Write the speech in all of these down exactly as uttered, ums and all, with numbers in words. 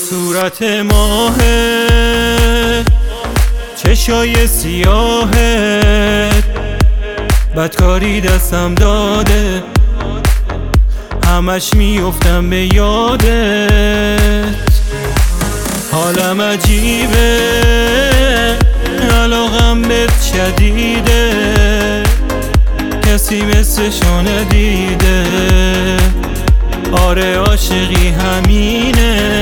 صورت ماهه، چشای سیاهت، بدکاری دستم داده، همش میافتم به یادت. حالم عجیبه، علاقم بهت شدیده، کسی مثلشو ندیده. آره عاشقی همینه،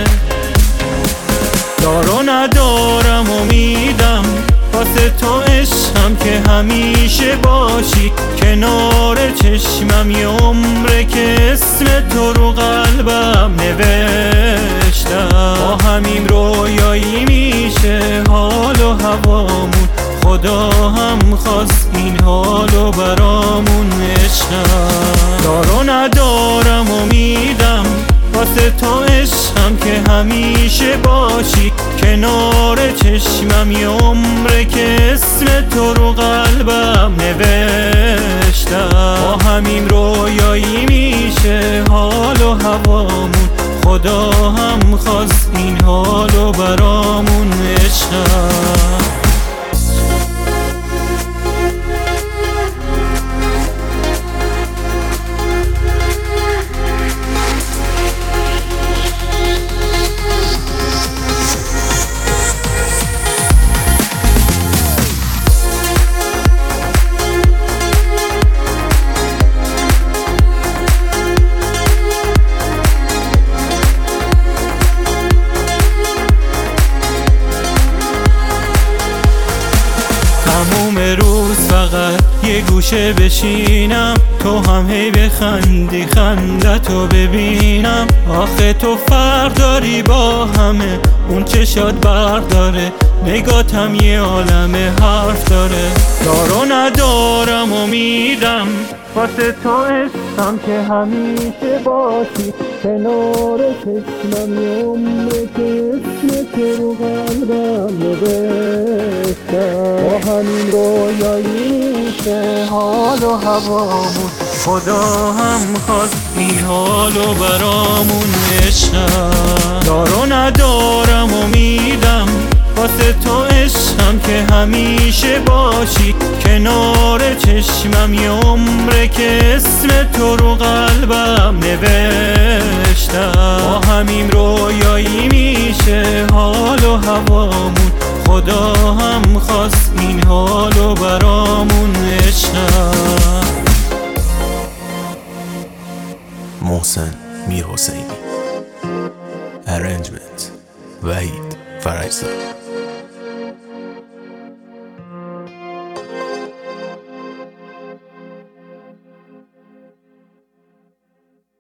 دار و ندارم امیدم واسه تو عشقم که همیشه باشی کنار چشمم. یه عمره که اسم تو رو قلبم نوشتم، با همین رویایی میشه حال و هوامون. خدا هم خواست این حالو برامون عشقم. دار و ندارم امیدم واسه تو عشقم که همیشه باشی کنار چشمم. یه عمره که اسم تو رو قلبم نوشتم، با همین رویایی میشه حال و هوامون. خدا هم خواست این حالو برامون عشقم. تموم روز فقط یه گوشه بشینم، تو هم هی بخندی خندتو ببینم. آخه تو فرق داری با همه، اون چشات برق داره، نگاتم یه عالمه حرف داره. دار و ندارم امیدم واسه تو عشقم که همیشه باشی کنار چشمم. یه عمره که اسم تو رو قلبم نوشتم، با همین رویایی میشه حال و هوامون. خدا هم خواست این حالو برامون عشقم. دار و ندارم امیدم واسه تو عشقم که همیشه باشی کنار چشمم. یه عمره که اسم تو رو قلبم نوشتم، با همین رویایی میشه حال و هوامون. خدا هم خواست این حالو برامون عشقم. محسن میرحسینی، ارنجمنت وحید فرجزاده.